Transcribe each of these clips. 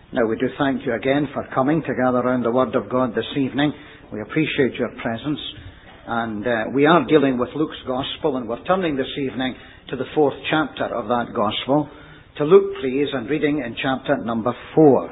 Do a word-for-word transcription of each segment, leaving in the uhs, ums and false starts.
Now, we do thank you again for coming to gather around the Word of God this evening. We appreciate your presence. And uh, we are dealing with Luke's Gospel, and we're turning this evening to the fourth chapter of that Gospel. To Luke, please, and reading in chapter number four.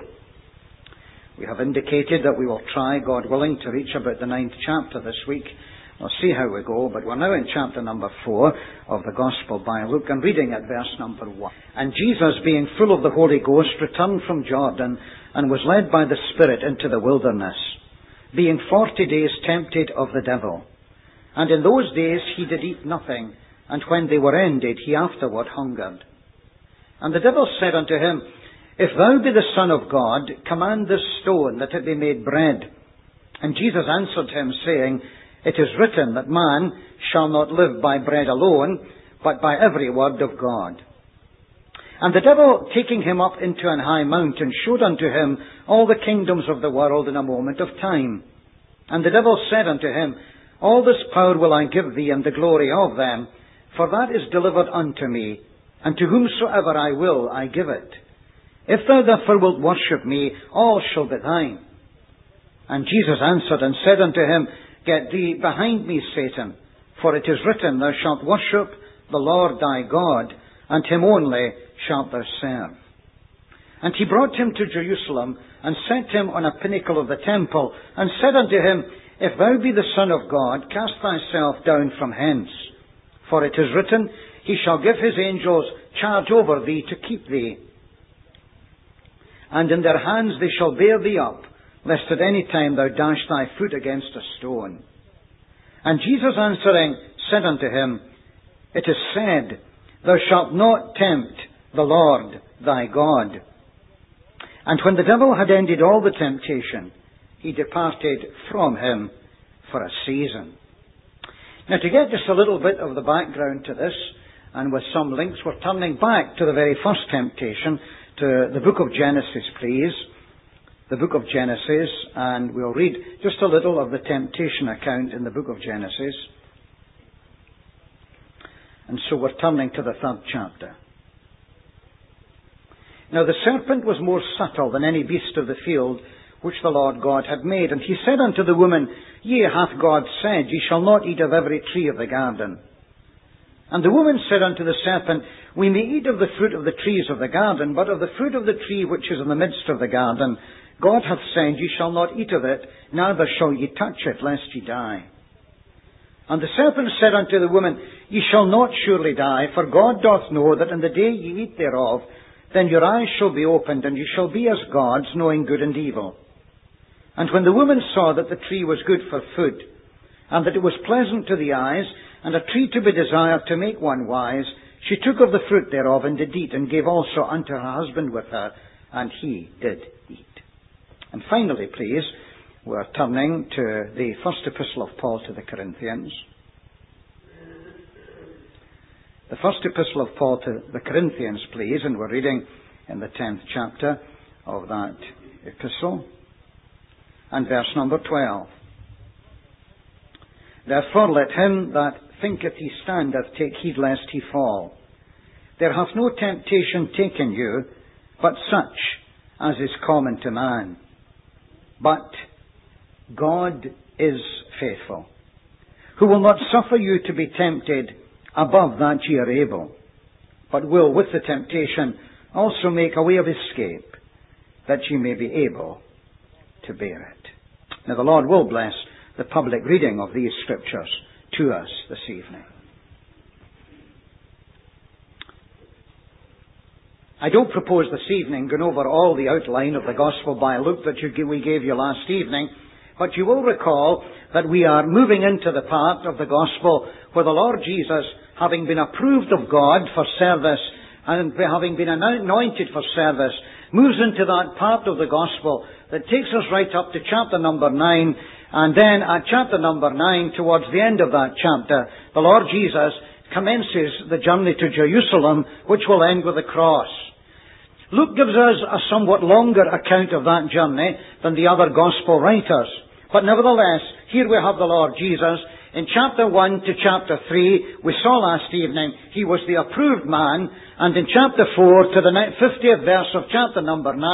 We have indicated that we will try, God willing, to reach about the ninth chapter this week. We'll see how we go, but we're now in chapter number four of the Gospel by Luke, and reading at verse number one. And Jesus, being full of the Holy Ghost, returned from Jordan, and was led by the Spirit into the wilderness, being forty days tempted of the devil. And in those days he did eat nothing, and when they were ended, he afterward hungered. And the devil said unto him, If thou be the Son of God, command this stone that it be made bread. And Jesus answered him, saying, It is written that man shall not live by bread alone, but by every word of God. And the devil, taking him up into an high mountain, showed unto him all the kingdoms of the world in a moment of time. And the devil said unto him, All this power will I give thee, and the glory of them, for that is delivered unto me, and to whomsoever I will I give it. If thou therefore wilt worship me, all shall be thine. And Jesus answered and said unto him, Get thee behind me, Satan, for it is written, Thou shalt worship the Lord thy God, and him only shalt thou serve. And he brought him to Jerusalem, and set him on a pinnacle of the temple, and said unto him, If thou be the Son of God, cast thyself down from hence. For it is written, He shall give his angels charge over thee to keep thee. And in their hands they shall bear thee up, lest at any time thou dash thy foot against a stone. And Jesus answering said unto him, It is said, Thou shalt not tempt the Lord thy God. And when the devil had ended all the temptation, he departed from him for a season. Now, to get just a little bit of the background to this, and with some links, we're turning back to the very first temptation, to the book of Genesis, please. The book of Genesis, and we'll read just a little of the temptation account in the book of Genesis. And so we're turning to the third chapter. Now the serpent was more subtle than any beast of the field which the Lord God had made. And he said unto the woman, Yea, hath God said, Ye shall not eat of every tree of the garden. And the woman said unto the serpent, We may eat of the fruit of the trees of the garden, but of the fruit of the tree which is in the midst of the garden, God hath said, Ye shall not eat of it, neither shall ye touch it, lest ye die. And the serpent said unto the woman, Ye shall not surely die, for God doth know that in the day ye eat thereof, then your eyes shall be opened, and ye shall be as gods, knowing good and evil. And when the woman saw that the tree was good for food, and that it was pleasant to the eyes, and a tree to be desired to make one wise, she took of the fruit thereof, and did eat, and gave also unto her husband with her, and he did eat. And finally, please, we're turning to the first epistle of Paul to the Corinthians. The first epistle of Paul to the Corinthians, please, and we're reading in the tenth chapter of that epistle, and verse number twelve. Therefore let him that thinketh he standeth take heed lest he fall. There hath no temptation taken you, but such as is common to man. But God is faithful, who will not suffer you to be tempted above that ye are able, but will with the temptation also make a way of escape, that ye may be able to bear it. Now the Lord will bless the public reading of these scriptures to us this evening. I don't propose this evening going over all the outline of the Gospel by Luke that you, we gave you last evening, but you will recall that we are moving into the part of the Gospel where the Lord Jesus, having been approved of God for service and having been anointed for service, moves into that part of the Gospel that takes us right up to chapter number nine, and then at chapter number nine, towards the end of that chapter, the Lord Jesus commences the journey to Jerusalem, which will end with the cross. Luke gives us a somewhat longer account of that journey than the other Gospel writers. But nevertheless, here we have the Lord Jesus. In chapter one to chapter three, we saw last evening, he was the approved man. And in chapter four to the fiftieth verse of chapter number nine,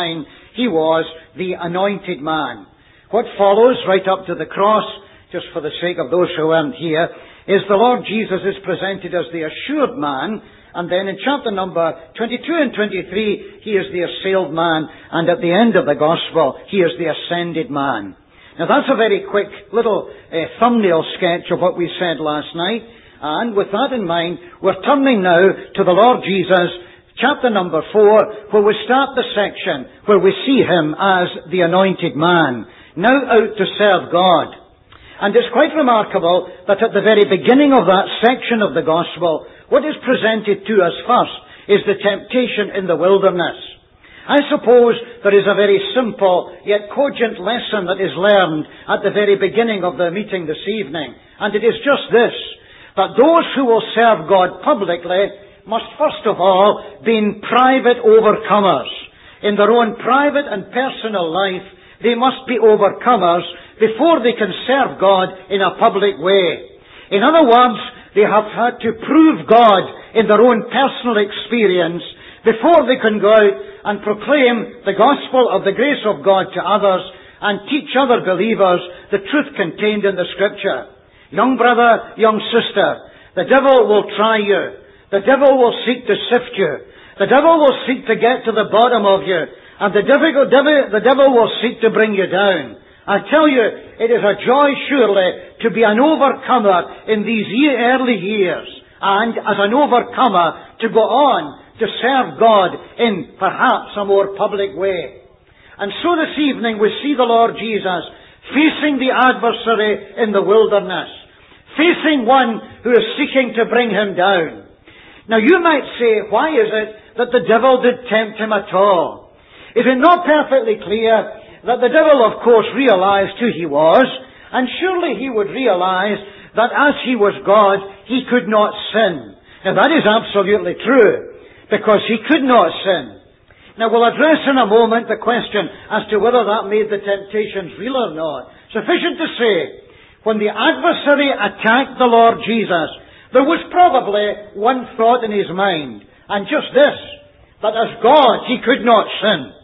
He was the anointed man. What follows right up to the cross, just for the sake of those who weren't here, is the Lord Jesus is presented as the assured man, and then in chapter number twenty-two and twenty-three, He is the assailed man, and at the end of the Gospel, He is the ascended man. Now that's a very quick little uh, thumbnail sketch of what we said last night, and with that in mind, we're turning now to the Lord Jesus, chapter number four, where we start the section where we see Him as the anointed man, now out to serve God. And it's quite remarkable that at the very beginning of that section of the Gospel, what is presented to us first is the temptation in the wilderness. I suppose there is a very simple yet cogent lesson that is learned at the very beginning of the meeting this evening. And it is just this, that those who will serve God publicly must first of all be private overcomers. In their own private and personal life, they must be overcomers before they can serve God in a public way. In other words, they have had to prove God in their own personal experience before they can go out and proclaim the gospel of the grace of God to others and teach other believers the truth contained in the Scripture. Young brother, young sister, the devil will try you. The devil will seek to sift you. The devil will seek to get to the bottom of you. And the devil, the devil will seek to bring you down. I tell you, it is a joy surely to be an overcomer in these early years, and as an overcomer to go on to serve God in perhaps a more public way. And so this evening we see the Lord Jesus facing the adversary in the wilderness, facing one who is seeking to bring him down. Now you might say, why is it that the devil did tempt him at all? Is it not perfectly clear that the devil, of course, realized who he was, and surely he would realize that as he was God, he could not sin. Now that is absolutely true, because he could not sin. Now we'll address in a moment the question as to whether that made the temptations real or not. Sufficient to say, when the adversary attacked the Lord Jesus, there was probably one thought in his mind, and just this, that as God he could not sin.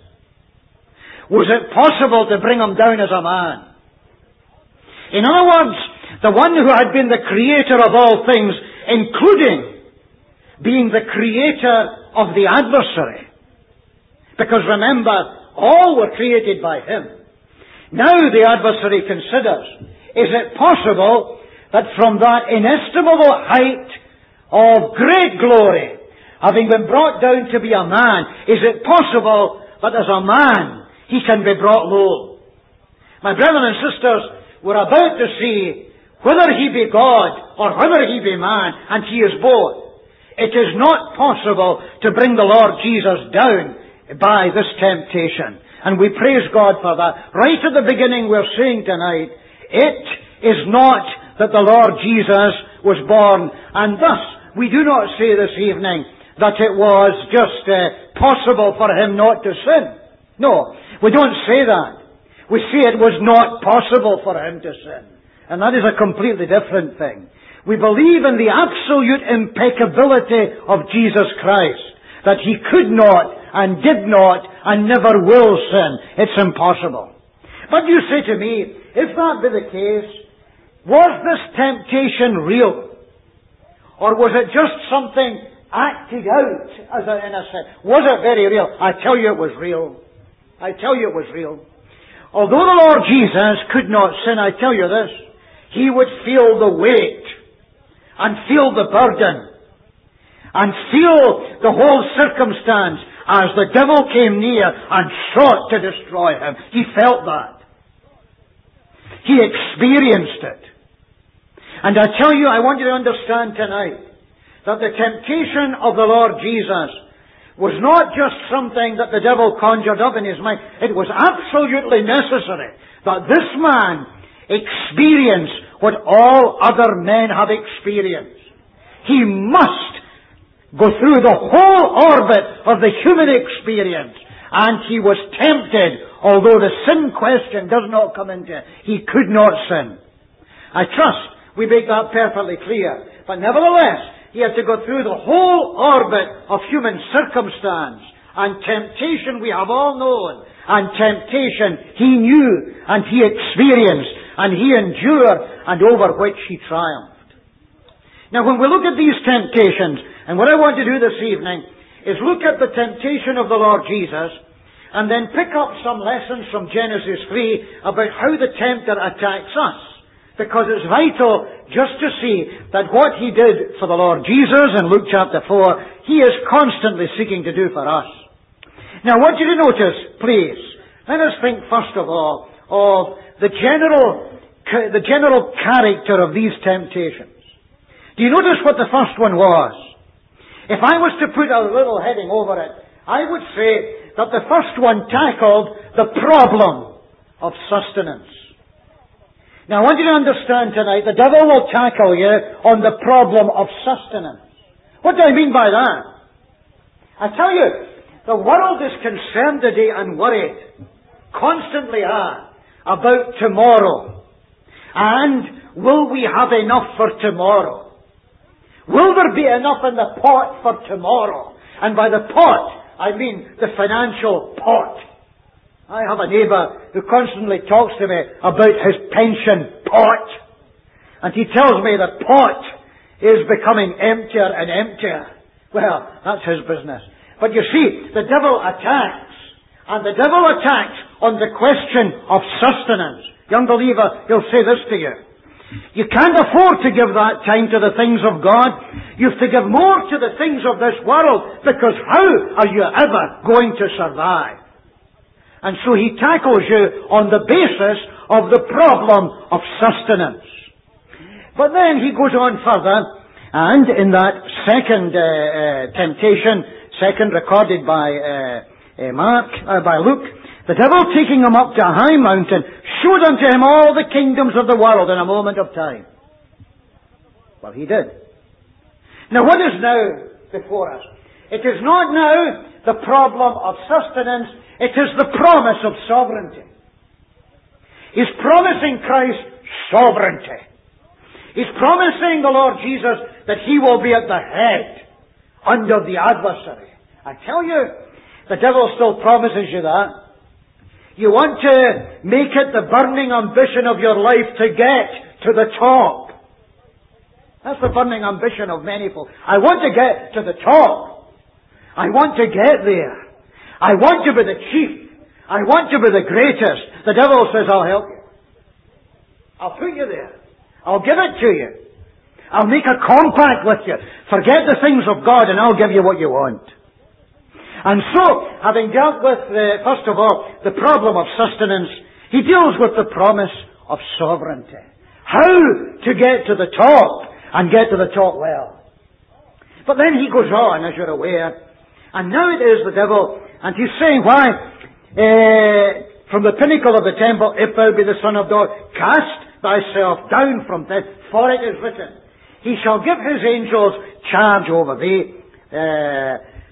Was it possible to bring him down as a man? In other words, the one who had been the creator of all things, including being the creator of the adversary. Because remember, all were created by him. Now the adversary considers, is it possible that from that inestimable height of great glory, having been brought down to be a man, is it possible that as a man, he can be brought low? My brethren and sisters, we're about to see whether he be God or whether he be man, and he is both. It is not possible to bring the Lord Jesus down by this temptation. And we praise God for that. Right at the beginning we're saying tonight, it is not that the Lord Jesus was born, and thus we do not say this evening that it was just uh, possible for him not to sin. No, we don't say that. We say it was not possible for him to sin. And that is a completely different thing. We believe in the absolute impeccability of Jesus Christ, that he could not and did not and never will sin. It's impossible. But you say to me, if that be the case, was this temptation real? Or was it just something acted out as a, in a sense? Was it very real? I tell you it was real. I tell you it was real. Although the Lord Jesus could not sin, I tell you this, he would feel the weight and feel the burden and feel the whole circumstance as the devil came near and sought to destroy him. He felt that. He experienced it. And I tell you, I want you to understand tonight that the temptation of the Lord Jesus was not just something that the devil conjured up in his mind. It was absolutely necessary that this man experience what all other men have experienced. He must go through the whole orbit of the human experience. And he was tempted, although the sin question does not come into it. He could not sin. I trust we make that perfectly clear. But nevertheless, he had to go through the whole orbit of human circumstance and temptation we have all known. and temptation he knew and he experienced and he endured and over which he triumphed. Now when we look at these temptations, and what I want to do this evening is look at the temptation of the Lord Jesus and then pick up some lessons from Genesis three about how the tempter attacks us. Because it's vital just to see that what he did for the Lord Jesus in Luke chapter four, he is constantly seeking to do for us. Now I want you to notice, please, let us think first of all of the general, the general character of these temptations. Do you notice what the first one was? If I was to put a little heading over it, I would say that the first one tackled the problem of sustenance. Now I want you to understand tonight, the devil will tackle you on the problem of sustenance. What do I mean by that? I tell you, the world is concerned today and worried, constantly are, about tomorrow. And will we have enough for tomorrow? Will there be enough in the pot for tomorrow? And by the pot, I mean the financial pot. I have a neighbour who constantly talks to me about his pension pot. And he tells me the pot is becoming emptier and emptier. Well, that's his business. But you see, the devil attacks. And the devil attacks on the question of sustenance. Young believer, he'll say this to you. You can't afford to give that time to the things of God. You have to give more to the things of this world, because how are you ever going to survive? And so he tackles you on the basis of the problem of sustenance. But then he goes on further, and in that second uh, uh, temptation, second recorded by uh, uh, Mark, uh, by Luke, the devil taking him up to a high mountain, showed unto him all the kingdoms of the world in a moment of time. Well, he did. Now what is now before us? It is not now the problem of sustenance, it is the promise of sovereignty. He's promising Christ sovereignty. He's promising the Lord Jesus that He will be at the head under the adversary. I tell you, the devil still promises you that. You want to make it the burning ambition of your life to get to the top. That's the burning ambition of many folk. I want to get to the top. I want to get there. I want to be the chief. I want to be the greatest. The devil says, I'll help you. I'll put you there. I'll give it to you. I'll make a compact with you. Forget the things of God and I'll give you what you want. And so, having dealt with, uh, first of all, the problem of sustenance, he deals with the promise of sovereignty. How to get to the top and get to the top well. But then he goes on, as you're aware, and now it is the devil, and he's saying, why, uh, from the pinnacle of the temple, if thou be the Son of God, cast thyself down from this, for it is written, He shall give His angels charge over thee, uh,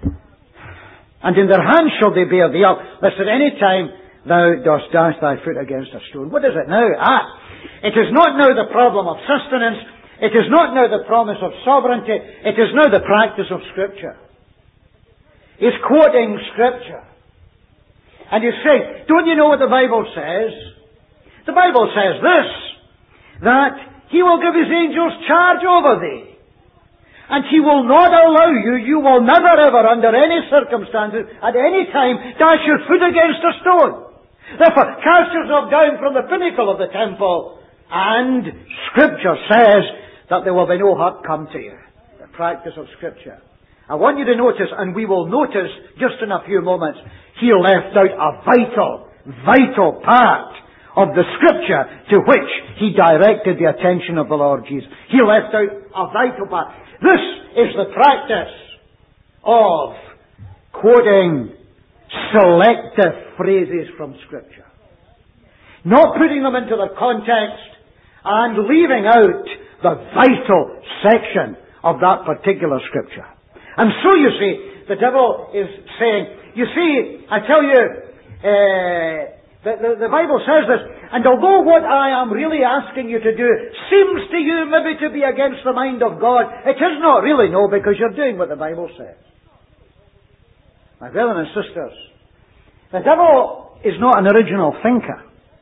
and in their hands shall they bear thee up, lest at any time thou dost dash thy foot against a stone. What is it now? Ah, it is not now the problem of sustenance, it is not now the promise of sovereignty, it is now the practice of Scripture. He's quoting Scripture. And he's saying, don't you know what the Bible says? The Bible says this, that He will give His angels charge over thee. And He will not allow you, you will never ever, under any circumstances, at any time, dash your foot against a stone. Therefore, cast yourself down from the pinnacle of the temple, and Scripture says that there will be no hurt come to you. The practice of Scripture. I want you to notice, and we will notice just in a few moments, he left out a vital, vital part of the Scripture to which he directed the attention of the Lord Jesus. He left out a vital part. This is the practice of quoting selective phrases from Scripture. Not putting them into their context and leaving out the vital section of that particular Scripture. And so you see, the devil is saying, you see, I tell you, uh, the, the, the Bible says this, and although what I am really asking you to do seems to you maybe to be against the mind of God, it is not really, no, because you're doing what the Bible says. My brothers and sisters, the devil is not an original thinker.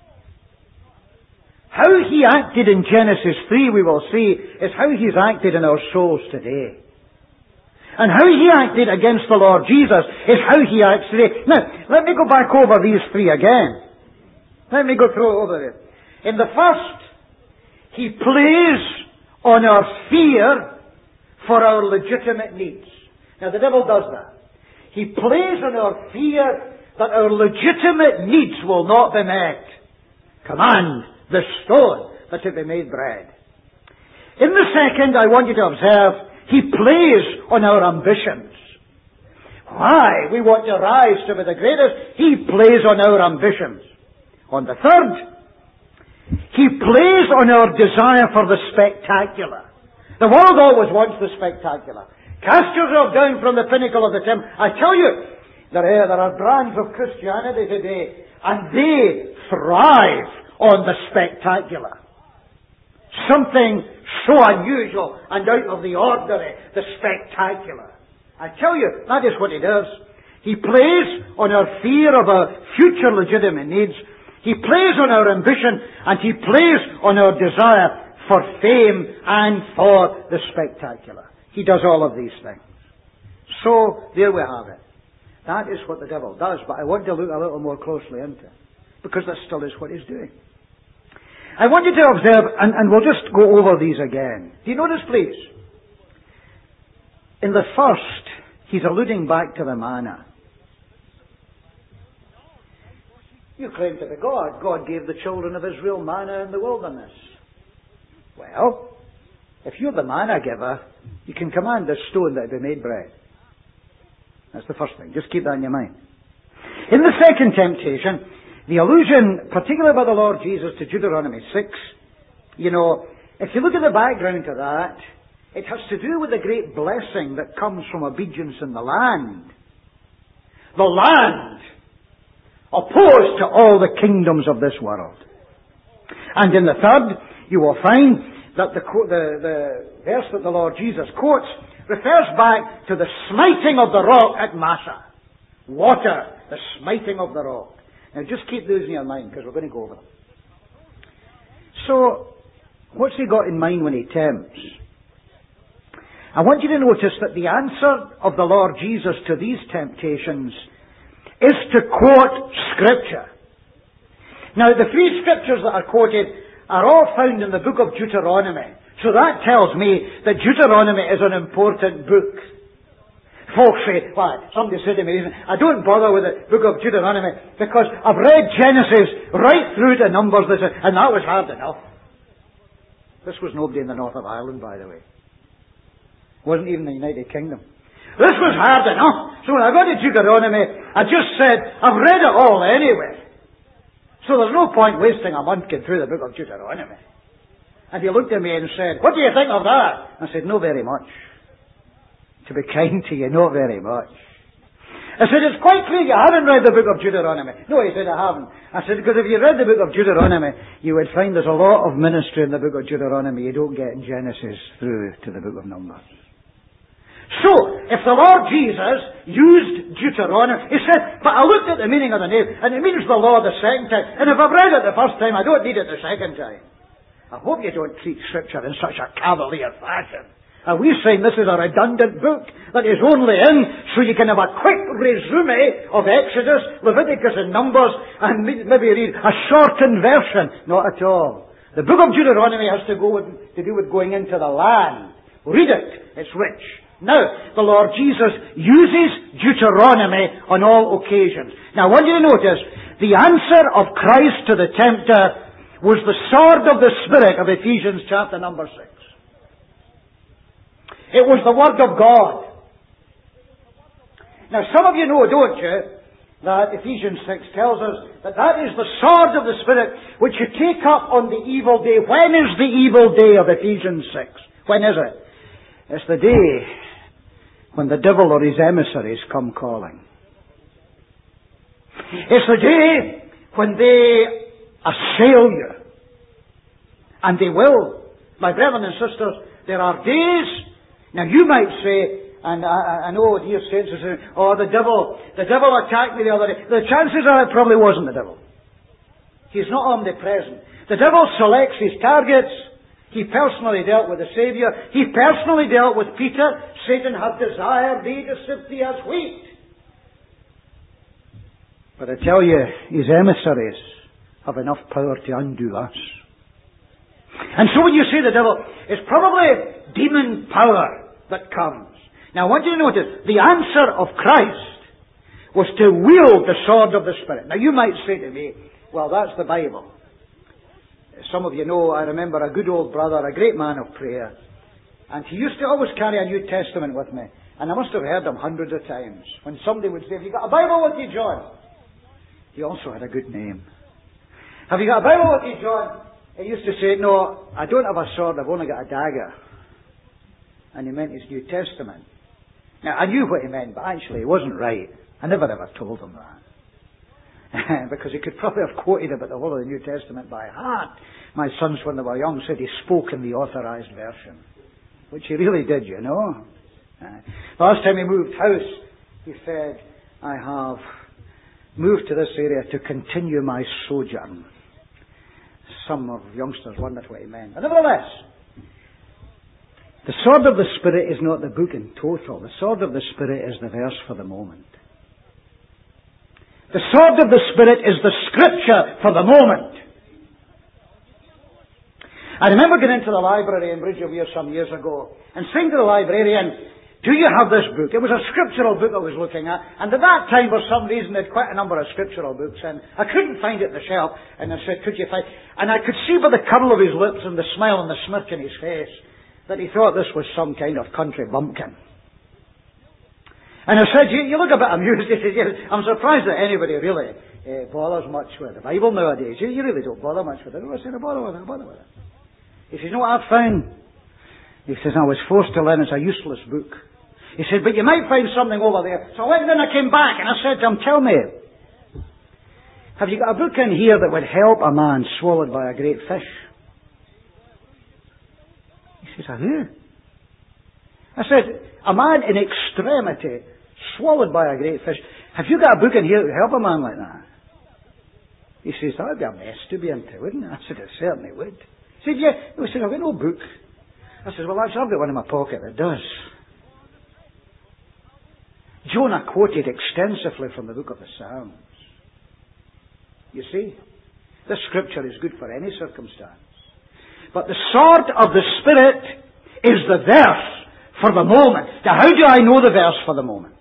How He acted in Genesis three, we will see, is how He's acted in our souls today. And how He acted against the Lord Jesus is how He acts today. Now, let me go back over these three again. Let me go through over it. In the first, He plays on our fear for our legitimate needs. Now, the devil does that. He plays on our fear that our legitimate needs will not be met. Command the stone that it be made bread. In the second, I want you to observe, He plays on our ambitions. Why? We want to rise to be the greatest. He plays on our ambitions. On the third, He plays on our desire for the spectacular. The world always wants the spectacular. Cast yourself down from the pinnacle of the temple. I tell you, there are, there are brands of Christianity today, and they thrive on the spectacular. Something so unusual and out of the ordinary, the spectacular. I tell you, that is what He does. He plays on our fear of our future legitimate needs. He plays on our ambition, and He plays on our desire for fame and for the spectacular. He does all of these things. So, there we have it. That is what the devil does, but I want to look a little more closely into it, because that still is what he's doing. I want you to observe, and, and we'll just go over these again. Do you notice, please? In the first, he's alluding back to the manna. You claim to be God. God gave the children of Israel manna in the wilderness. Well, if you're the manna giver, you can command this stone that it be made bread. That's the first thing. Just keep that in your mind. In the second temptation, the allusion, particularly by the Lord Jesus, to Deuteronomy six, you know, if you look at the background to that, it has to do with the great blessing that comes from obedience in the land. The land, opposed to all the kingdoms of this world. And in the third, you will find that the, the, the verse that the Lord Jesus quotes refers back to the smiting of the rock at Massa. Water, the smiting of the rock. Now just keep those in your mind, because we're going to go over them. So, what's he got in mind when he tempts? I want you to notice that the answer of the Lord Jesus to these temptations is to quote Scripture. Now, the three Scriptures that are quoted are all found in the book of Deuteronomy. So that tells me that Deuteronomy is an important book. Folks say, well, somebody said to me, I don't bother with the book of Deuteronomy because I've read Genesis right through to Numbers, and that was hard enough. This was nobody in the north of Ireland, by the way. Wasn't even the United Kingdom. This was hard enough. So when I got to Deuteronomy, I just said, I've read it all anyway. So there's no point wasting a month getting through the book of Deuteronomy. And he looked at me and said, what do you think of that? I said, no very much. To be kind to you, not very much. I said, it's quite clear you haven't read the book of Deuteronomy. No, he said, I haven't. I said, because if you read the book of Deuteronomy, you would find there's a lot of ministry in the book of Deuteronomy you don't get in Genesis through to the book of Numbers. So, if the Lord Jesus used Deuteronomy, he said, but I looked at the meaning of the name, and it means the law the second time. And if I've read it the first time, I don't need it the second time. I hope you don't treat Scripture in such a cavalier fashion. Are we saying this is a redundant book that is only in so you can have a quick resume of Exodus, Leviticus and Numbers, and maybe read a shortened version? Not at all. The book of Deuteronomy has to go with, to do with going into the land. Read it. It's rich. Now, the Lord Jesus uses Deuteronomy on all occasions. Now, I want you to notice, the answer of Christ to the tempter was the sword of the Spirit of Ephesians chapter number six. It was the Word of God. Now, some of you know, don't you, that Ephesians six tells us that that is the sword of the Spirit which you take up on the evil day. When is the evil day of Ephesians six? When is it? It's the day when the devil or his emissaries come calling. It's the day when they assail you. And they will. My brethren and sisters, there are days, now you might say, And I, I know dear saints are saying, oh, the devil, the devil attacked me the other day. The chances are it probably wasn't the devil. He's not omnipresent. The devil selects his targets. He personally dealt with the Saviour. He personally dealt with Peter. Satan hath desired thee to sift thee as wheat. But I tell you, his emissaries have enough power to undo us. And so when you say the devil, it's probably demon power that comes. Now I want you to notice, the answer of Christ was to wield the sword of the Spirit. Now you might say to me, well, that's the Bible. Some of you know, I remember a good old brother, a great man of prayer, and he used to always carry a New Testament with me. And I must have heard him hundreds of times. When somebody would say, have you got a Bible with you, John? He also had a good name. Have you got a Bible with you, John? He used to say, no, I don't have a sword, I've only got a dagger. And he meant his New Testament. Now, I knew what he meant, but actually he wasn't right. I never ever told him that. Because he could probably have quoted about the whole of the New Testament by heart. My sons, when they were young, said he spoke in the authorized version. Which he really did, you know. Uh, the last time he moved house, he said, I have moved to this area to continue my sojourn. Some of youngsters wondered what he meant. But nevertheless, the sword of the Spirit is not the book in total. The sword of the Spirit is the verse for the moment. The sword of the Spirit is the Scripture for the moment. I remember getting into the library in Bridgeview some years ago and saying to the librarian, do you have this book? It was a scriptural book I was looking at, and at that time for some reason they had quite a number of scriptural books, and I couldn't find it on the shelf, and I said, could you find... And I could see by the curl of his lips and the smile and the smirk in his face that he thought this was some kind of country bumpkin. And I said, you, you look a bit amused. He said, yes, I'm surprised that anybody really uh, bothers much with the Bible nowadays. You, you really don't bother much with it. I said, I bother with it, I bother with it. He says, you know what I've found? He says, I was forced to learn it's a useless book. He said, but you might find something over there. So I went and I came back and I said to him, tell me, have you got a book in here that would help a man swallowed by a great fish? He says, I do. I said, a man in extremity, swallowed by a great fish. Have you got a book in here that would help a man like that? He says, that would be a mess to be into, wouldn't it? I said, it certainly would. He said, yeah. He said, I've got no book. I said, well, actually, I've got one in my pocket that does. Jonah quoted extensively from the book of the Psalms. You see, this scripture is good for any circumstance. But the sword of the Spirit is the verse for the moment. Now, how do I know the verse for the moment?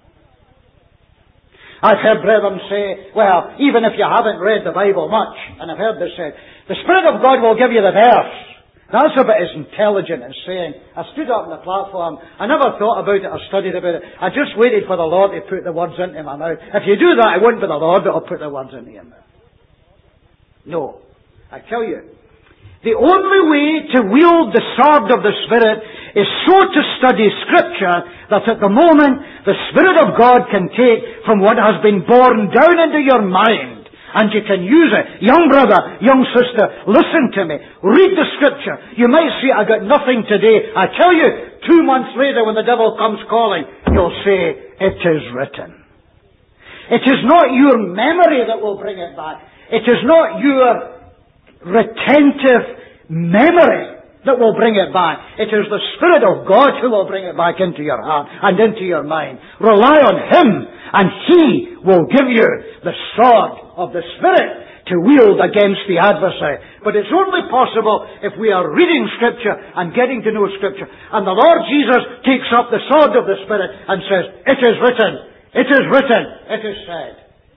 I've heard brethren say, well, even if you haven't read the Bible much, and I've heard this said, the Spirit of God will give you the verse. That's about as intelligent as saying, I stood up on the platform, I never thought about it or studied about it, I just waited for the Lord to put the words into my mouth. If you do that, it won't be the Lord that will put the words into your mouth. No. I tell you, the only way to wield the sword of the Spirit is so to study Scripture that at the moment the Spirit of God can take from what has been borne down into your mind and you can use it. Young brother, young sister, listen to me. Read the Scripture. You might say, I got nothing today. I tell you, two months later when the devil comes calling, you'll say, it is written. It is not your memory that will bring it back. It is not your retentive memory that will bring it back. It is the Spirit of God who will bring it back into your heart and into your mind. Rely on Him and He will give you the sword of the Spirit to wield against the adversary. But it's only possible if we are reading Scripture and getting to know Scripture. And the Lord Jesus takes up the sword of the Spirit and says, it is written, it is written, it is said.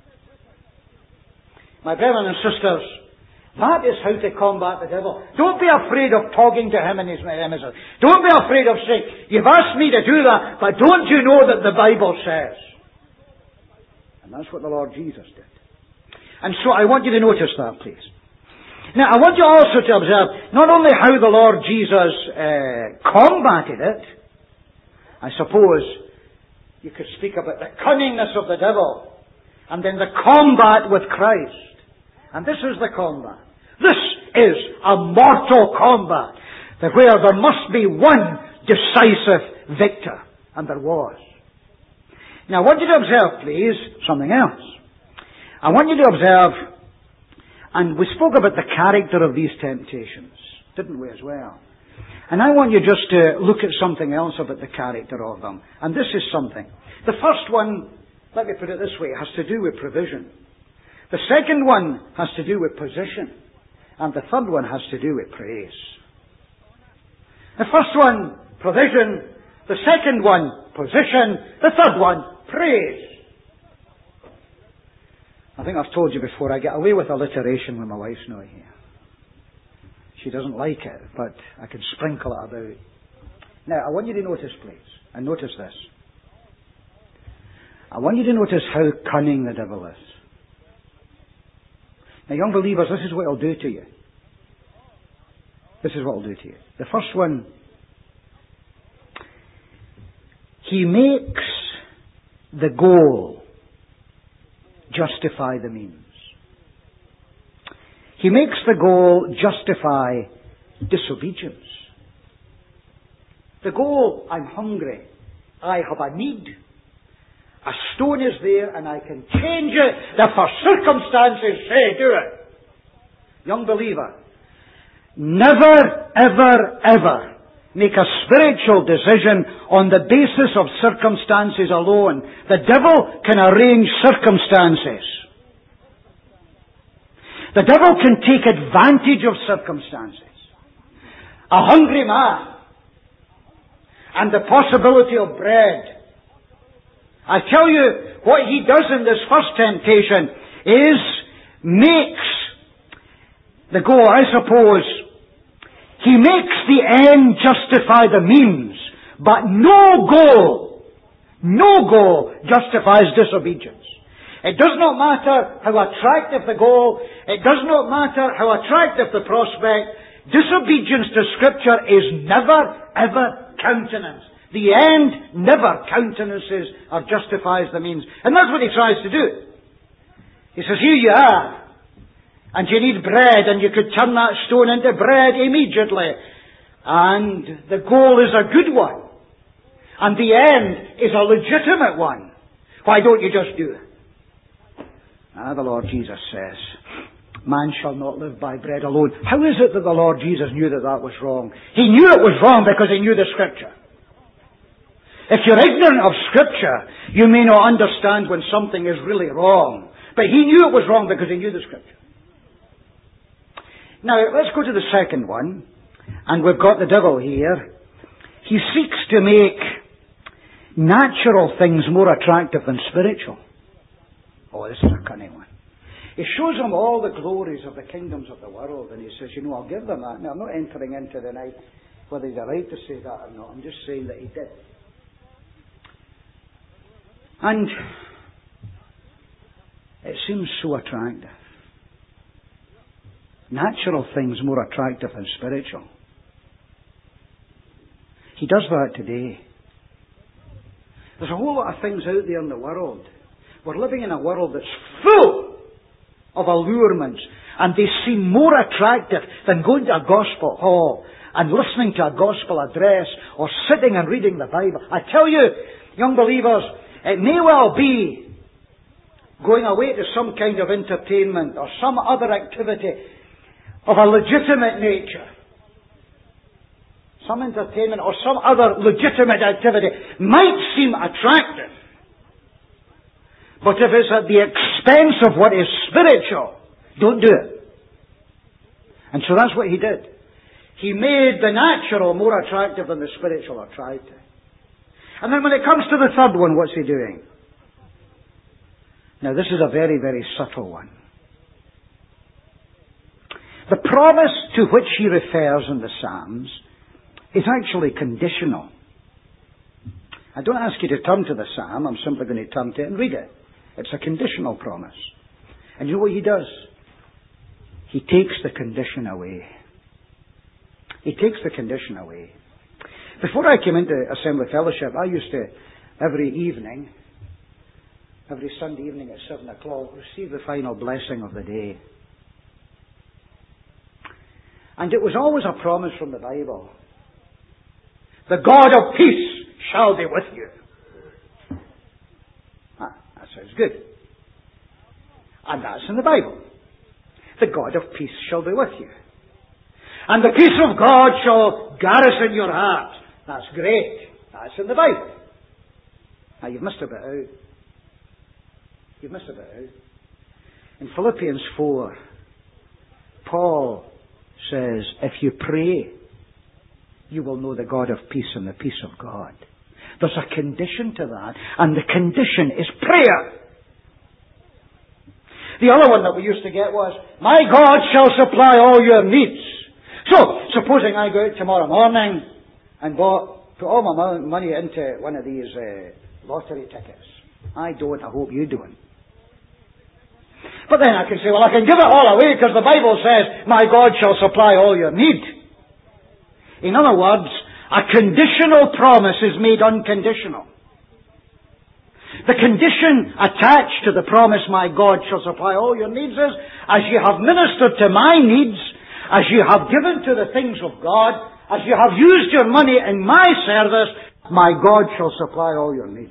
My brethren and sisters, that is how to combat the devil. Don't be afraid of talking to him and his emissaries. Don't be afraid of saying, you've asked me to do that, but don't you know that the Bible says? And that's what the Lord Jesus did. And so I want you to notice that, please. Now, I want you also to observe not only how the Lord Jesus uh, combated it. I suppose you could speak about the cunningness of the devil, and then the combat with Christ. And this is the combat. This is a mortal combat, where there must be one decisive victor. And there was. Now I want you to observe, please, something else. I want you to observe, and we spoke about the character of these temptations, didn't we, as well? And I want you just to look at something else about the character of them. And this is something. The first one, let me put it this way, has to do with provision. The second one has to do with position. And the third one has to do with praise. The first one, provision. The second one, position. The third one, praise. I think I've told you before, I get away with alliteration when my wife's not here. She doesn't like it, but I can sprinkle it about. Now, I want you to notice, please, and notice this. I want you to notice how cunning the devil is. Now, young believers, this is what he'll do to you. This is what he'll do to you. The first one, he makes the goal justify the means. He makes the goal justify disobedience. The goal, I'm hungry. I have a need. A stone is there and I can change it. Therefore circumstances say do it. Young believer, never, ever, ever make a spiritual decision on the basis of circumstances alone. The devil can arrange circumstances. The devil can take advantage of circumstances. A hungry man and the possibility of bread. I tell you, what he does in this first temptation is makes the goal, I suppose, he makes the end justify the means, but no goal, no goal justifies disobedience. It does not matter how attractive the goal, it does not matter how attractive the prospect, disobedience to Scripture is never, ever countenanced. The end never countenances or justifies the means. And that's what he tries to do. He says, here you are, and you need bread, and you could turn that stone into bread immediately. And the goal is a good one. And the end is a legitimate one. Why don't you just do it? Ah, the Lord Jesus says, man shall not live by bread alone. How is it that the Lord Jesus knew that that was wrong? He knew it was wrong because he knew the Scripture. If you're ignorant of Scripture, you may not understand when something is really wrong. But he knew it was wrong because he knew the Scripture. Now, let's go to the second one. And we've got the devil here. He seeks to make natural things more attractive than spiritual. Oh, this is a cunning one. He shows them all the glories of the kingdoms of the world, and he says, you know, I'll give them that. Now, I'm not entering into the night whether he's a right to say that or not. I'm just saying that he did. And it seems so attractive. Natural things more attractive than spiritual. He does that today. There's a whole lot of things out there in the world. We're living in a world that's full of allurements, and they seem more attractive than going to a gospel hall and listening to a gospel address or sitting and reading the Bible. I tell you, young believers, it may well be going away to some kind of entertainment or some other activity of a legitimate nature. Some entertainment or some other legitimate activity might seem attractive. But if it's at the expense of what is spiritual, don't do it. And so that's what he did. He made the natural more attractive than the spiritual, or tried to. And then when it comes to the third one, what's he doing? Now this is a very, very subtle one. The promise to which he refers in the Psalms is actually conditional. I don't ask you to turn to the Psalm, I'm simply going to turn to it and read it. It's a conditional promise. And you know what he does? He takes the condition away. He takes the condition away. Before I came into Assembly Fellowship, I used to, every evening, every Sunday evening at seven o'clock, receive the final blessing of the day. And it was always a promise from the Bible. The God of peace shall be with you. Ah, that sounds good. And that's in the Bible. The God of peace shall be with you. And the peace of God shall garrison your heart. That's great. That's in the Bible. Now you've missed a bit out. You've missed a bit out. In Philippians four, Paul says, if you pray, you will know the God of peace and the peace of God. There's a condition to that, and the condition is prayer. The other one that we used to get was, my God shall supply all your needs. So, supposing I go out tomorrow morning and bought, put all my money into one of these uh, lottery tickets. I don't, I hope you don't. But then I can say, well, I can give it all away because the Bible says, my God shall supply all your need. In other words, a conditional promise is made unconditional. The condition attached to the promise, my God shall supply all your needs, is, as you have ministered to my needs, as you have given to the things of God, as you have used your money in my service, my God shall supply all your needs.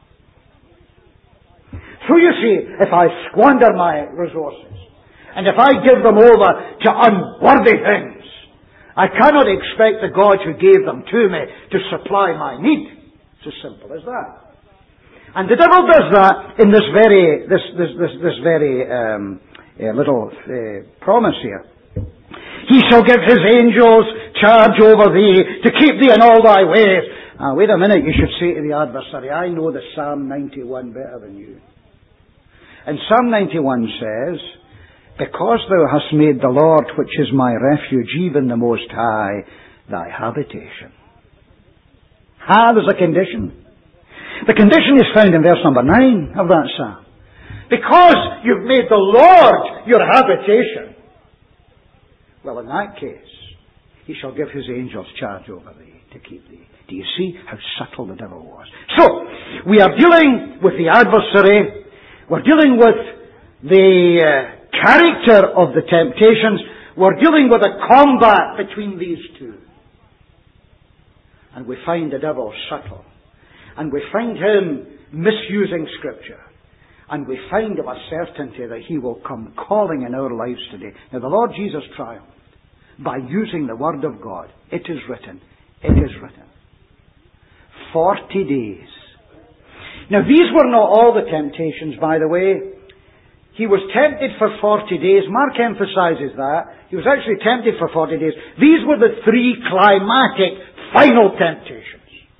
So you see, if I squander my resources, and if I give them over to unworthy things, I cannot expect the God who gave them to me to supply my need. It's as simple as that. And the devil does that in this very, this, this, this, this very um, uh, little uh, promise here. He shall give his angels charge over thee to keep thee in all thy ways. Now, wait a minute, you should say to the adversary, I know the Psalm ninety-one better than you. And Psalm ninety-one says, because thou hast made the Lord, which is my refuge, even the Most High, thy habitation. Ah, there's a condition. The condition is found in verse number nine of that psalm. Because you've made the Lord your habitation. Well, in that case, he shall give his angels charge over thee to keep thee. Do you see how subtle the devil was? So, we are dealing with the adversary. We're dealing with the uh, character of the temptations. We're dealing with a combat between these two. And we find the devil subtle. And we find him misusing Scripture. And we find of a certainty that he will come calling in our lives today. Now the Lord Jesus triumphed by using the Word of God. It is written. It is written. Forty days. Now these were not all the temptations, by the way. He was tempted for forty days. Mark emphasizes that. He was actually tempted for forty days. These were the three climatic final temptations.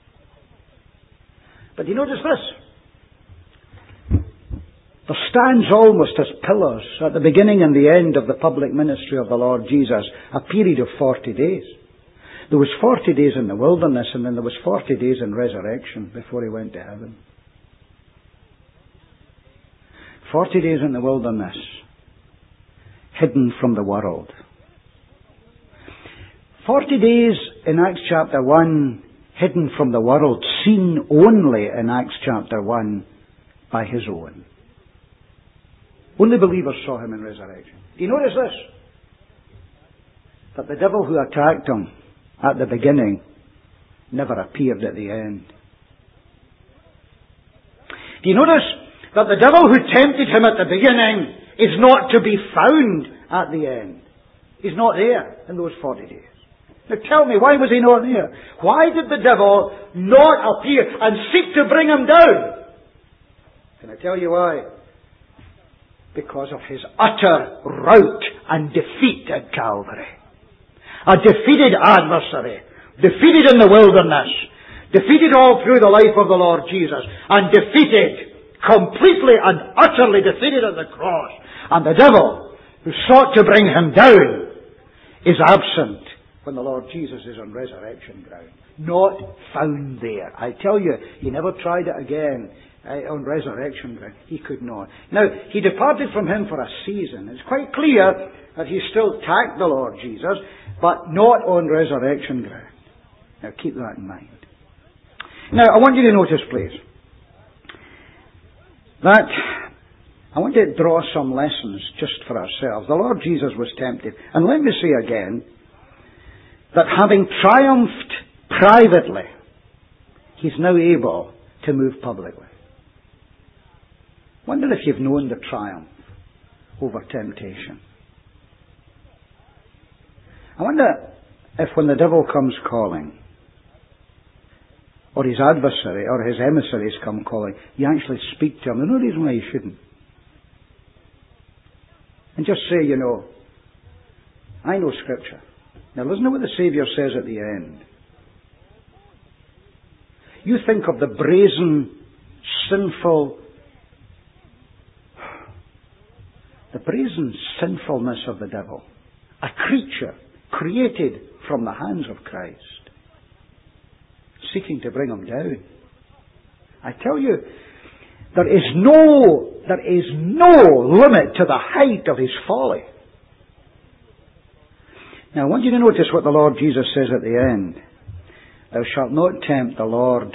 But you notice this. There stands almost as pillars at the beginning and the end of the public ministry of the Lord Jesus a period of forty days. There was forty days in the wilderness, and then there was forty days in resurrection before he went to heaven. Forty days in the wilderness, hidden from the world. Forty days in Acts chapter one, hidden from the world, seen only in Acts chapter one by his own. Only believers saw him in resurrection. Do you notice this? That the devil who attacked him at the beginning never appeared at the end. Do you notice that the devil who tempted him at the beginning is not to be found at the end? He's not there in those forty days. Now tell me, why was he not there? Why did the devil not appear and seek to bring him down? Can I tell you why? Because of his utter rout and defeat at Calvary. A defeated adversary, defeated in the wilderness, defeated all through the life of the Lord Jesus, and defeated, completely and utterly defeated at the cross. And the devil, who sought to bring him down, is absent when the Lord Jesus is on resurrection ground. Not found there. I tell you, he never tried it again uh, on resurrection ground. He could not. Now, he departed from him for a season. It's quite clear that he still attacked the Lord Jesus, but not on resurrection ground. Now, keep that in mind. Now, I want you to notice, please, that I want to draw some lessons just for ourselves. The Lord Jesus was tempted. And let me say again, that having triumphed privately, he's now able to move publicly. Wonder if you've known the triumph over temptation. I wonder if when the devil comes calling, or his adversary or his emissaries come calling, you actually speak to him. There's no reason why you shouldn't. And just say, you know, I know Scripture. Now listen to what the Saviour says at the end. You think of the brazen, sinful, the brazen sinfulness of the devil. A creature created from the hands of Christ, seeking to bring him down. I tell you, there is no, there is no limit to the height of his folly. Now I want you to notice what the Lord Jesus says at the end. Thou shalt not tempt the Lord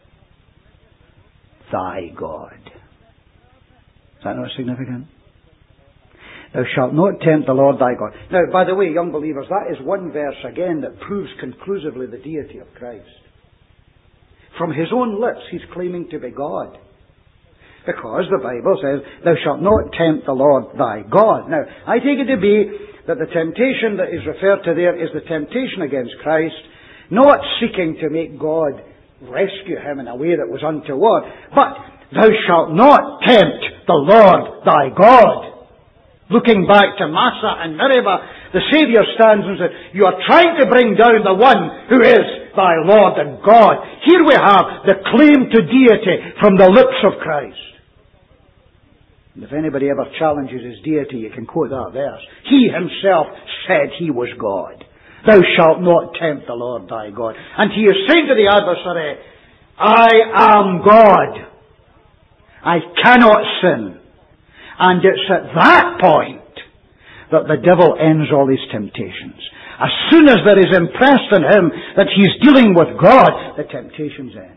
thy God. Is that not significant? Thou shalt not tempt the Lord thy God. Now, by the way, young believers, that is one verse again that proves conclusively the deity of Christ. From his own lips, he's claiming to be God. Because the Bible says, thou shalt not tempt the Lord thy God. Now, I take it to be that the temptation that is referred to there is the temptation against Christ, not seeking to make God rescue him in a way that was untoward, but thou shalt not tempt the Lord thy God. Looking back to Massa and Meribah, the Saviour stands and says, you are trying to bring down the one who is thy Lord and God. Here we have the claim to deity from the lips of Christ. And if anybody ever challenges his deity, you can quote that verse. He himself said he was God. Thou shalt not tempt the Lord thy God. And he is saying to the adversary, I am God. I cannot sin. And it's at that point that the devil ends all his temptations. As soon as there is impressed on him that he's dealing with God, the temptations end.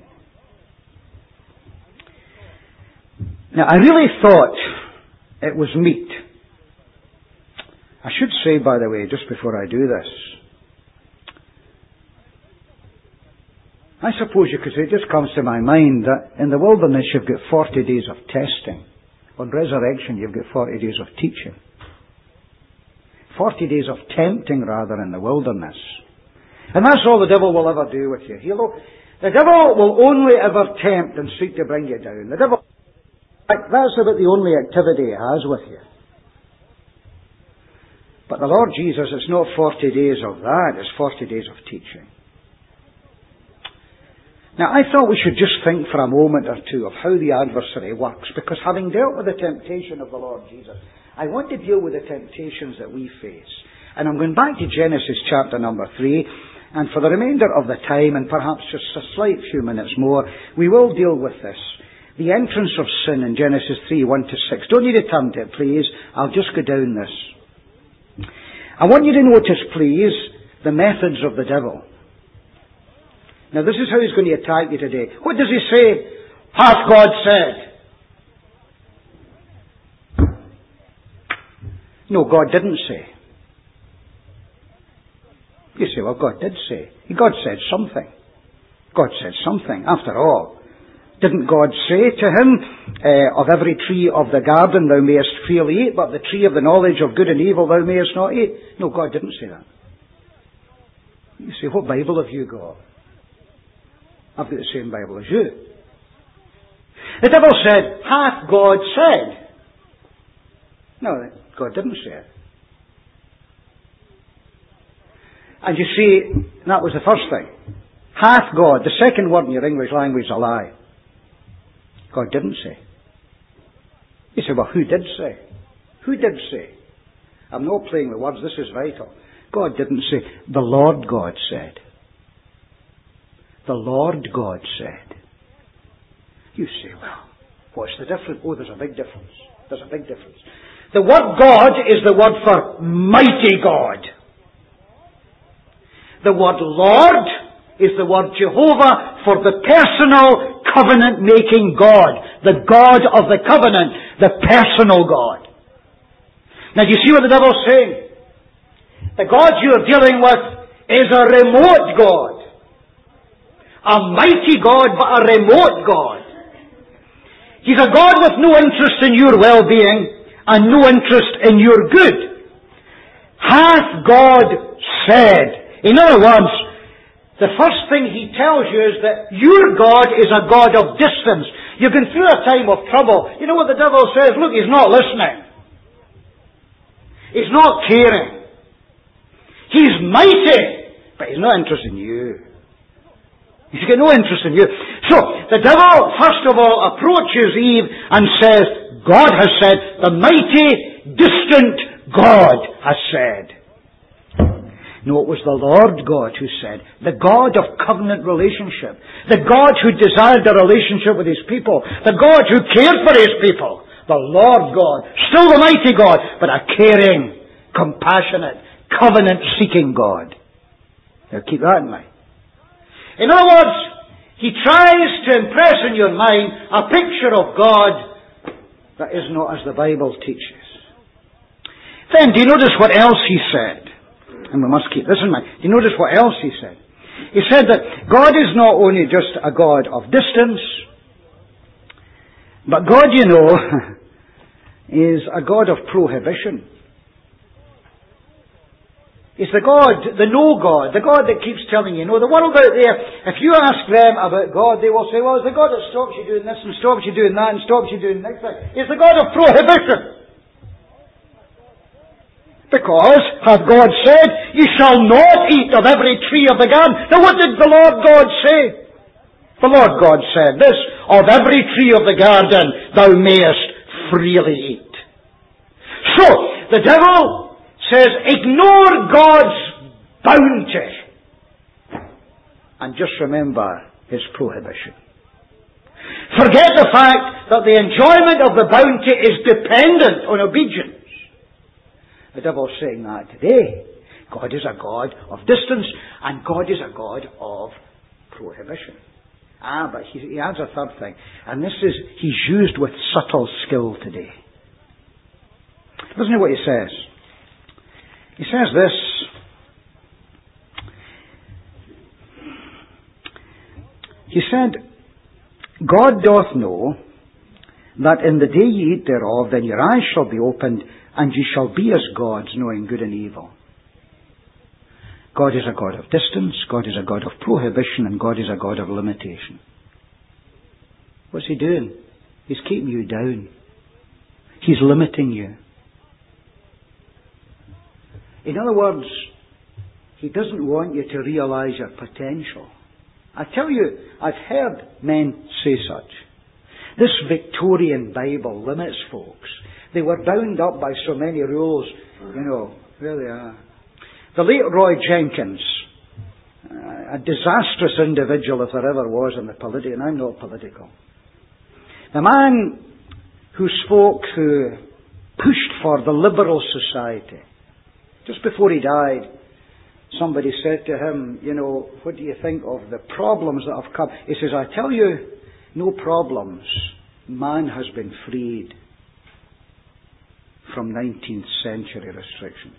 Now, I really thought it was meet. I should say, by the way, just before I do this, I suppose you could say, it just comes to my mind that in the wilderness you've got forty days of testing. On resurrection, you've got forty days of teaching. forty days of tempting, rather, in the wilderness. And that's all the devil will ever do with you. He'll, the devil will only ever tempt and seek to bring you down. The devil, that's about the only activity he has with you. But the Lord Jesus, it's not forty days of that, it's forty days of teaching. Now, I thought we should just think for a moment or two of how the adversary works, because having dealt with the temptation of the Lord Jesus, I want to deal with the temptations that we face. And I'm going back to Genesis chapter number three, and for the remainder of the time, and perhaps just a slight few minutes more, we will deal with this. The entrance of sin in Genesis three, one to six. Don't need to turn to it, please. I'll just go down this. I want you to notice, please, the methods of the devil. Now, this is how he's going to attack you today. What does he say? Hath God said? No, God didn't say. You say, well, God did say. God said something. God said something. After all, didn't God say to him, uh, of every tree of the garden thou mayest freely eat, but the tree of the knowledge of good and evil thou mayest not eat? No, God didn't say that. You say, what Bible have you got? I've got the same Bible as you. The devil said, hath God said? No, God didn't say it. And you see, that was the first thing. Hath God, the second word in your English language is a lie. God didn't say. You say, well, who did say? Who did say? I'm not playing with words, this is vital. God didn't say. The Lord God said. The Lord God said. You say, well, what's the difference? Oh, there's a big difference. There's a big difference. The word God is the word for mighty God. The word Lord is the word Jehovah for the personal covenant-making God. The God of the covenant. The personal God. Now, do you see what the devil's saying? The God you're dealing with is a remote God. a mighty God, but a remote God. He's a God with no interest in your well-being and no interest in your good. Hath God said? In other words, the first thing He tells you is that your God is a God of distance. You've been through a time of trouble. You know what the devil says? Look, He's not listening. He's not caring. He's mighty, but He's not interested in you. He's got no interest in you. So, the devil, first of all, approaches Eve and says, God has said, the mighty, distant God has said. No, it was the Lord God who said, the God of covenant relationship, the God who desired a relationship with His people, the God who cared for His people, the Lord God, still the mighty God, but a caring, compassionate, covenant-seeking God. Now keep that in mind. In other words, He tries to impress in your mind a picture of God that is not as the Bible teaches. Then, do you notice what else He said? And we must keep this in mind. Do you notice what else He said? He said that God is not only just a God of distance, but God, you know, is a God of prohibition. It's the God, the no God, the God that keeps telling you, no, the world out there, if you ask them about God, they will say, well, it's the God that stops you doing this and stops you doing that and stops you doing this. It's the God of prohibition. Because, hath God said, you shall not eat of every tree of the garden. Now what did the Lord God say? The Lord God said this, of every tree of the garden thou mayest freely eat. So, the devil says, ignore God's bounty. And just remember His prohibition. Forget the fact that the enjoyment of the bounty is dependent on obedience. The devil's saying that today. God is a God of distance, and God is a God of prohibition. Ah, but he, he adds a third thing, and this is, He's used with subtle skill today. Listen to what He says. He says this, He said, God doth know that in the day ye eat thereof, then your eyes shall be opened, and ye shall be as gods, knowing good and evil. God is a God of distance, God is a God of prohibition, and God is a God of limitation. What's He doing? He's keeping you down. He's limiting you. In other words, He doesn't want you to realize your potential. I tell you, I've heard men say such. This Victorian Bible limits folks. They were bound up by so many rules, you know, there they are. The late Roy Jenkins, uh, a disastrous individual if there ever was in the political, and I'm not political. The man who spoke, who pushed for the liberal society. Just before he died, somebody said to him, you know, what do you think of the problems that have come? He says, I tell you, no problems. Man has been freed from nineteenth century restrictions.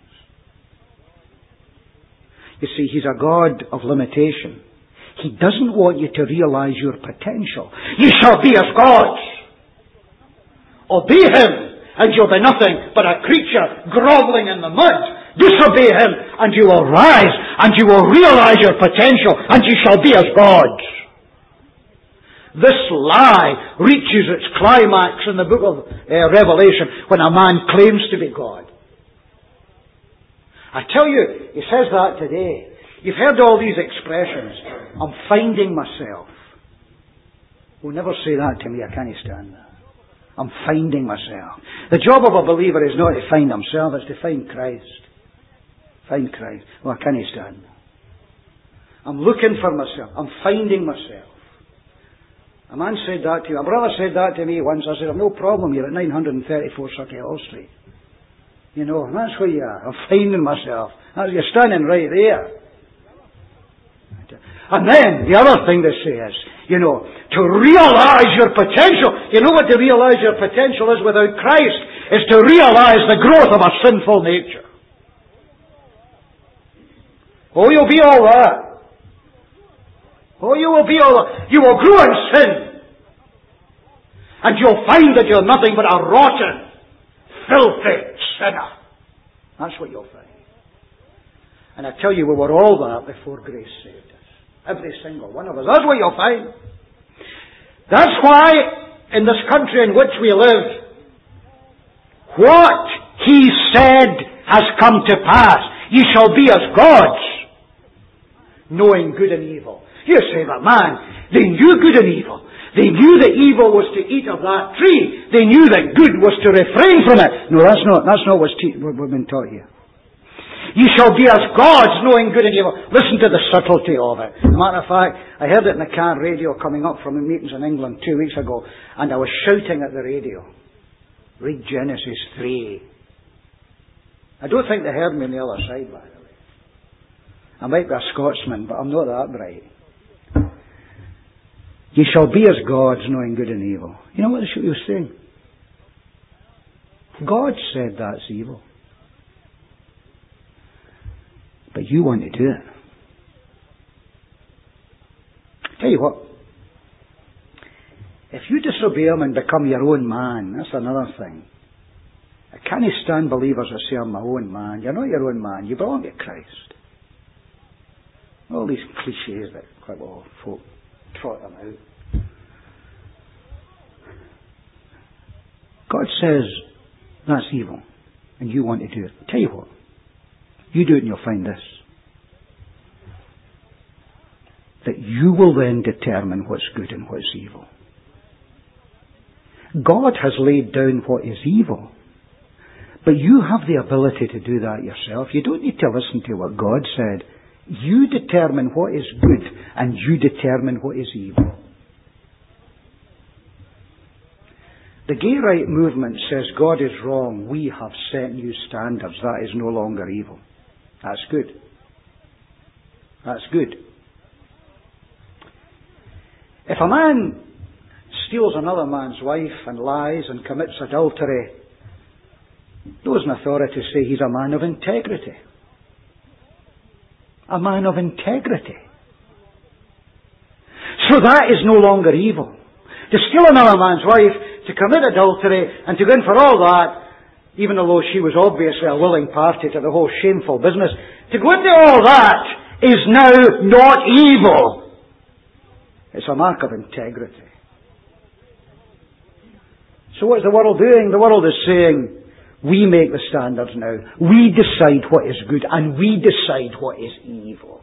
You see, He's a God of limitation. He doesn't want you to realize your potential. You shall be as gods. Obey Him, and you'll be nothing but a creature grovelling in the mud. Disobey Him, and you will rise, and you will realize your potential, and you shall be as gods. This lie reaches its climax in the book of uh, Revelation when a man claims to be God. I tell you, he says that today. You've heard all these expressions. I'm finding myself. Well, never say that to me. I can't stand that. I'm finding myself. The job of a believer is not to find himself, it's to find Christ. Find Christ. Well, I can't stand that. I'm looking for myself. I'm finding myself. A man said that to you. A brother said that to me once. I said, I've no problem. You're at nine thirty-four Circuit Hall Street. You know, and that's where you are. I'm finding myself. You're standing right there. And then, the other thing they say is, you know, to realize your potential. You know what to realize your potential is without Christ? Is to realize the growth of a sinful nature. Oh, you'll be all that. Oh, you will be all, you will grow in sin. And you'll find that you're nothing but a rotten, filthy sinner. That's what you'll find. And I tell you, we were all that before grace saved us. Every single one of us. That's what you'll find. That's why, in this country in which we live, what He said has come to pass. You shall be as gods, knowing good and evil. You say, but man, they knew good and evil. They knew that evil was to eat of that tree. They knew that good was to refrain from it. No, that's not, that's not what's te- what we've been taught here. You shall be as gods, knowing good and evil. Listen to the subtlety of it. As a matter of fact, I heard it in the car radio coming up from the meetings in England two weeks ago, and I was shouting at the radio, read Genesis three. I don't think they heard me on the other side, by the way. I might be a Scotsman, but I'm not that bright. You shall be as gods, knowing good and evil. You know what he was saying? God said that's evil. But you want to do it. Tell you what. If you disobey Him and become your own man, that's another thing. I can't stand believers that say, I'm my own man. You're not your own man. You belong to Christ. All these cliches that quite well folk trot them out. God says that's evil, and you want to do it. Tell you what, you do it and you'll find this. That you will then determine what's good and what's evil. God has laid down what is evil, but you have the ability to do that yourself. You don't need to listen to what God said. You determine what is good, and you determine what is evil. The gay right movement says God is wrong. We have set new standards. That is no longer evil. That's good. That's good. If a man steals another man's wife and lies and commits adultery, those in authority say he's a man of integrity. A man of integrity. So that is no longer evil. To steal another man's wife, to commit adultery, and to go in for all that, even although she was obviously a willing party to the whole shameful business, to go into all that is now not evil. It's a mark of integrity. So what's the world doing? The world is saying, we make the standards now. We decide what is good, and we decide what is evil.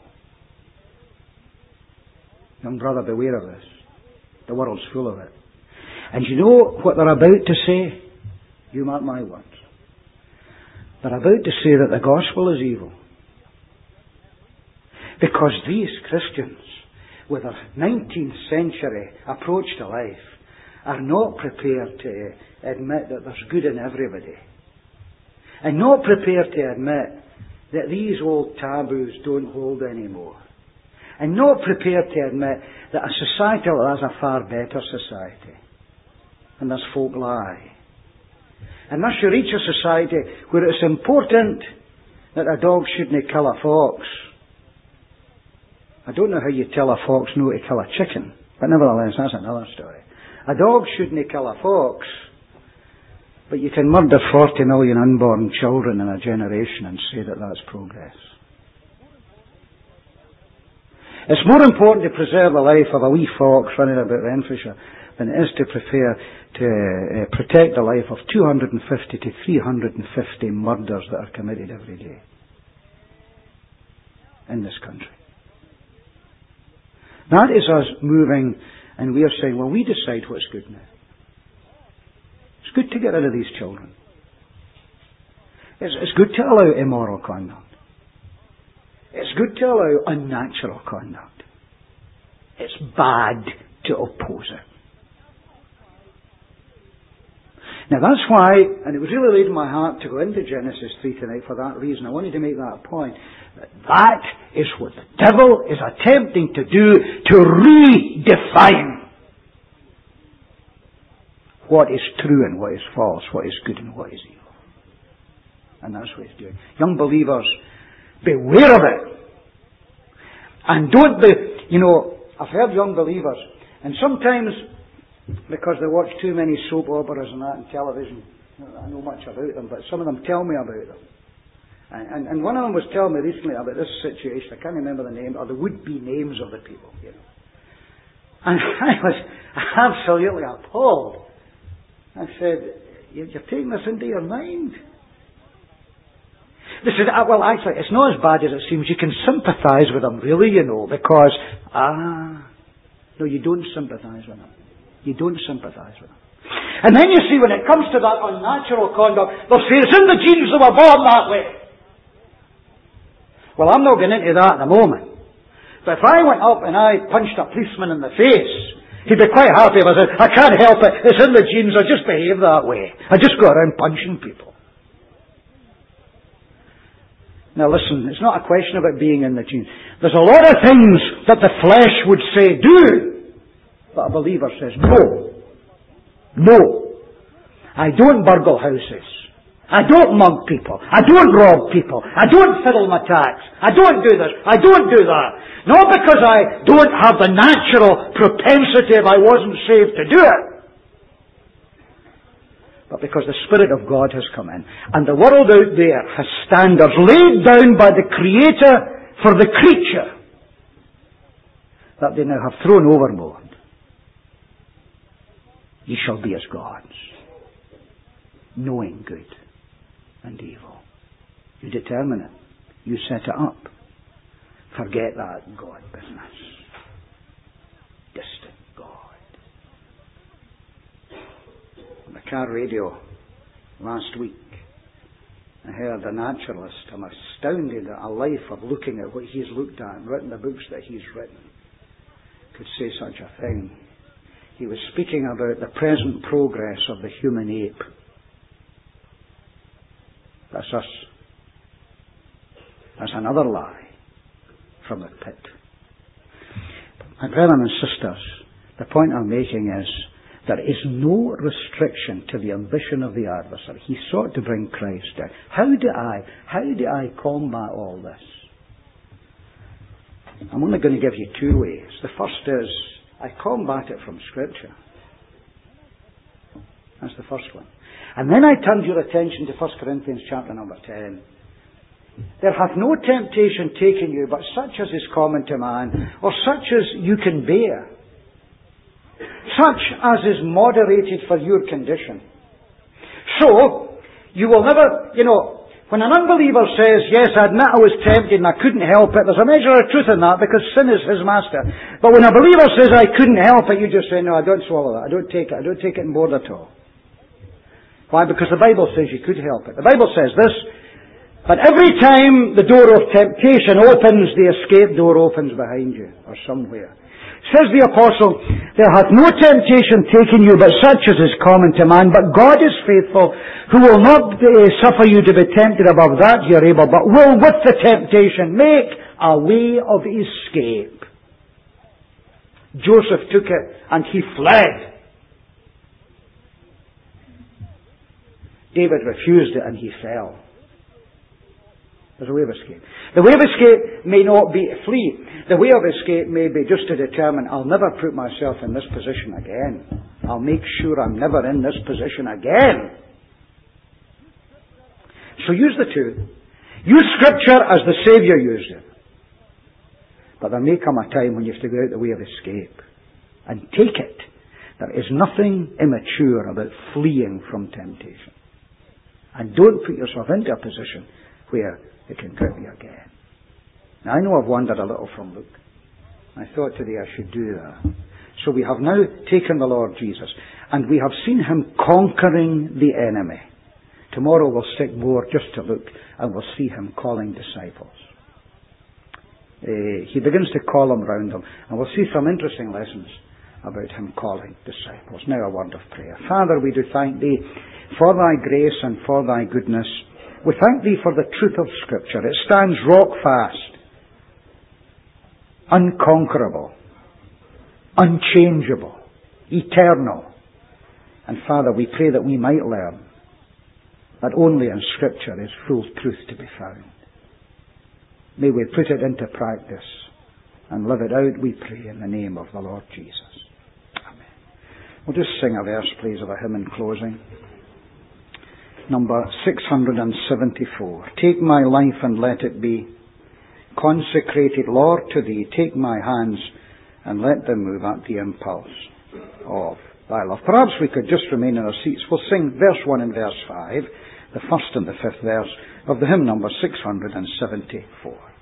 Young brother, beware of this. The world's full of it. And you know what they're about to say? You mark my words. They're about to say that the gospel is evil. Because these Christians, with a nineteenth century approach to life, are not prepared to admit that there's good in everybody. And not prepared to admit that these old taboos don't hold anymore. And not prepared to admit that a society like that is a far better society. And this folk lie. And thus you reach a society where it's important that a dog shouldn't kill a fox. I don't know how you tell a fox no to kill a chicken, but nevertheless, that's another story. A dog shouldn't kill a fox, but you can murder forty million unborn children in a generation and say that that's progress. It's more important to preserve the life of a wee fox running about Renfrewshire than it is to prepare to uh, protect the life of two hundred fifty to three hundred fifty murders that are committed every day in this country. That is us moving, and we are saying, well, we decide what's good now. It's good to get rid of these children. It's, it's good to allow immoral conduct. It's good to allow unnatural conduct. It's bad to oppose it. Now that's why, and it was really laid in my heart to go into Genesis three tonight for that reason. I wanted to make that point. That, that is what the devil is attempting to do, to redefine what is true and what is false, what is good and what is evil. And that's what he's doing. Young believers, beware of it. And don't be, you know, I've heard young believers, and sometimes, because they watch too many soap operas and that on television, I know much about them, but some of them tell me about them. And, and, and one of them was telling me recently about this situation. I can't remember the name, or the would-be names of the people, you know. And I was absolutely appalled. I said, you're taking this into your mind. They said, ah, well, actually, it's not as bad as it seems. You can sympathise with them, really, you know, because, ah, no, you don't sympathise with them. You don't sympathise with them. And then you see, when it comes to that unnatural conduct, they'll say, it's in the genes, they were born that way. Well, I'm not getting into that at the moment. But if I went up and I punched a policeman in the face, he'd be quite happy if I said, I can't help it, it's in the genes, I just behave that way. I just go around punching people. Now listen, it's not a question about being in the genes. There's a lot of things that the flesh would say do, but a believer says no. No. I don't burgle houses. I don't mug people. I don't rob people. I don't fiddle my tax. I don't do this. I don't do that. Not because I don't have the natural propensity if I wasn't saved to do it, but because the Spirit of God has come in. And the world out there has standards laid down by the Creator for the creature that they now have thrown overboard. Ye shall be as gods, knowing good and evil. You determine it. You set it up. Forget that God business. Distant God. On the car radio last week, I heard a naturalist. I'm astounded at a life of looking at what he's looked at and written the books that he's written could say such a thing. He was speaking about the present progress of the human ape. That's us. That's another lie from the pit. My brethren and sisters, the point I'm making is there is no restriction to the ambition of the adversary. He sought to bring Christ down. How do I, how do I combat all this? I'm only going to give you two ways. The first is I combat it from Scripture. That's the first one. And then I turned your attention to First Corinthians chapter number ten. There hath no temptation taken you, but such as is common to man, or such as you can bear. Such as is moderated for your condition. So, you will never, you know, when an unbeliever says, yes, I admit I was tempted and I couldn't help it, there's a measure of truth in that because sin is his master. But when a believer says, I couldn't help it, you just say, no, I don't swallow that. I don't take it. I don't take it on board at all. Why? Because the Bible says you could help it. The Bible says this, but every time the door of temptation opens, the escape door opens behind you or somewhere. Says the apostle, there hath no temptation taken you, but such as is common to man. But God is faithful, who will not uh, suffer you to be tempted above that you are able, but will with the temptation make a way of escape. Joseph took it and he fled. David refused it and he fell. There's a way of escape. The way of escape may not be to flee. The way of escape may be just to determine, I'll never put myself in this position again. I'll make sure I'm never in this position again. So use the two. Use Scripture as the Saviour used it. But there may come a time when you have to go out the way of escape. And take it. There is nothing immature about fleeing from temptation. And don't put yourself into a position where it can grip you again. Now, I know I've wandered a little from Luke. I thought today I should do that. So we have now taken the Lord Jesus, and we have seen Him conquering the enemy. Tomorrow we'll stick more just to Luke, and we'll see Him calling disciples. Uh, he begins to call them round them, and we'll see some interesting lessons about Him calling disciples. Now a word of prayer. Father, we do thank Thee for Thy grace and for Thy goodness. We thank Thee for the truth of Scripture. It stands rock fast, unconquerable, unchangeable, eternal. And Father, we pray that we might learn that only in Scripture is full truth to be found. May we put it into practice and live it out, we pray in the name of the Lord Jesus. Amen. We'll just sing a verse, please, of a hymn in closing. Number six hundred seventy-four. Take my life and let it be consecrated, Lord, to Thee. Take my hands and let them move at the impulse of Thy love. Perhaps we could just remain in our seats. We'll sing verse one and verse five, the first and the fifth verse of the hymn number six hundred seventy-four.